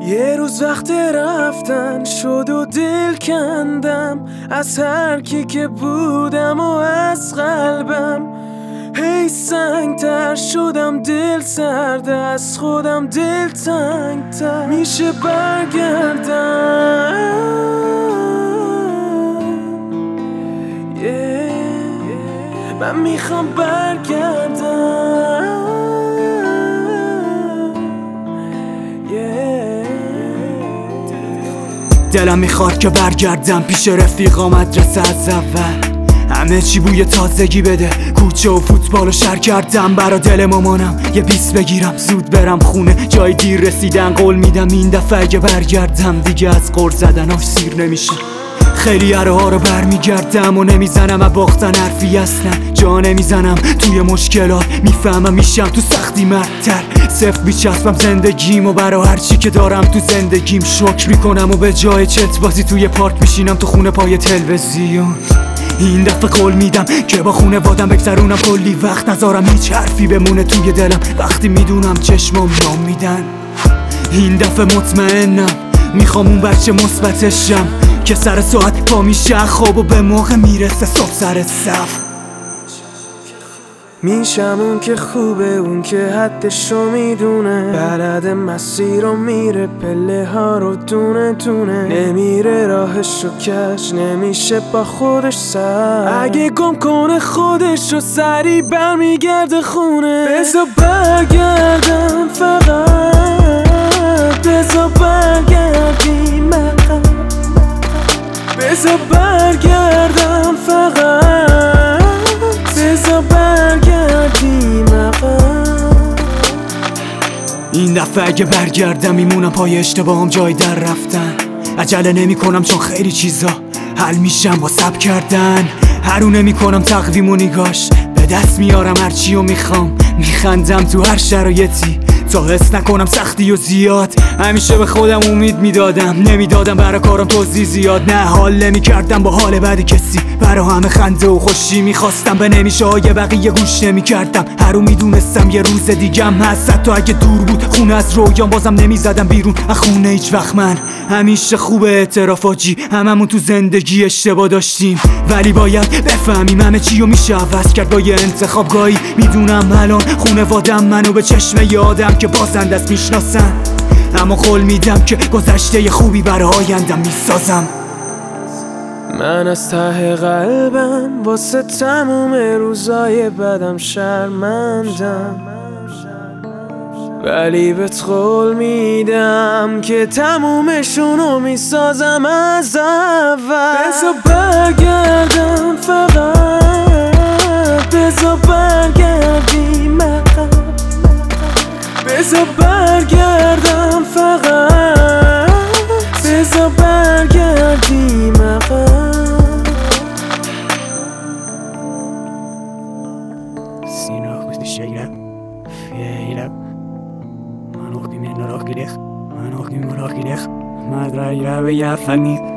یه روز وقت رفتن شد و دل کندم از هر کی که بودم و از قلبم. هی سنگتر شدم، دل سرد از خودم، دل تنگتر. میشه برگردم من میخوام برگردم دلم میخواد که برگردم پیش رفیقا مدرسه از اول. همه چی بوی تازگی بده، کوچه و فوتبال و شهر کردم برا دل مامانم. یه بیس بگیرم زود برم خونه، جای دیر رسیدن قول میدم این دفعه اگه برگردم دیگه از قرض زدناش سیر نمیشه. خیلی ها رو برمیگردم و نمیزنم، از باختن حرفی اصلا جا نمیزنم. توی مشکلات میفهمم میشم تو سختی مردتر. صفر بیچسبم زندگیم و برا هرچی که دارم تو زندگیم شکر میکنم و به جای چت بازی توی پارک میشینم تو خونه پای تلویزیون. این دفعه قول میدم که با خونه وادم بگذرونم، کلی وقت نذارم هیچ حرفی بمونه توی دلم وقتی میدونم چشمام نام میدن. این دفعه مطمئنم میخوام اون بچه مثبتشم که سر ساعت پا میشه خواب و به موقع میرسه صبح سر صف. میشم اون که خوبه، اون که حدشو میدونه، بلد مسیر رو میره، پله ها رو دونه دونه، نمیره راهشو کش، نمیشه با خودش سر. اگه گم کنه خودشو سری برمیگرده خونه. بذار برگردم فقط، بذار برگردیم عقب، بذار برگردم فقط، بذار برگردیم عقب. این دفعه اگه برگردم میمونم پای اشتباهم جای در رفتن. عجله نمی کنم چون خیلی چیزا حل میشم با صبر کردن. هرونه میکنم تقویم و نگاش، به دست میارم هرچیو میخوام، میخندم تو هر شرایطی تا حس نکنم سختی و زیاد. همیشه به خودم امید میدادم، نمیدادم برای کارم توضیح زیاد. نه حال نمیکردم با حال بعد کسی، برای همه خنده و خوشی میخواستم، به نمیشه های بقیه گوش نمیکردم. هر رو میدونستم یه روز دیگم هست، حتی اگه دور بود خونه از رویام بازم نمیزدم بیرون از خونه هیچ وقت. من همیشه خوب اعترافاجی، هممون تو زندگی اشتباه داشتیم ولی باید بفهمیم همه چیو میشه عوض کرد با یه انتخابگاهی. میدونم الان خونوادم منو به چشم یادم که بازنده است میشناسن، اما قول میدم که گذشته خوبی برای آیندم میسازم. من از ته قلبم واسه تموم روزای بدم شرمندم، ولی بهت قول میدم که تمومشونو میسازم از اول. بذار برگردم فقط، بذار برگردیم عقب، بذار برگردم فقط، بذار برگردیم عقب. Sina questi scegliere Fiera Manok di meno rock di lech Manok di meno rock di lech Madra ira veia fanni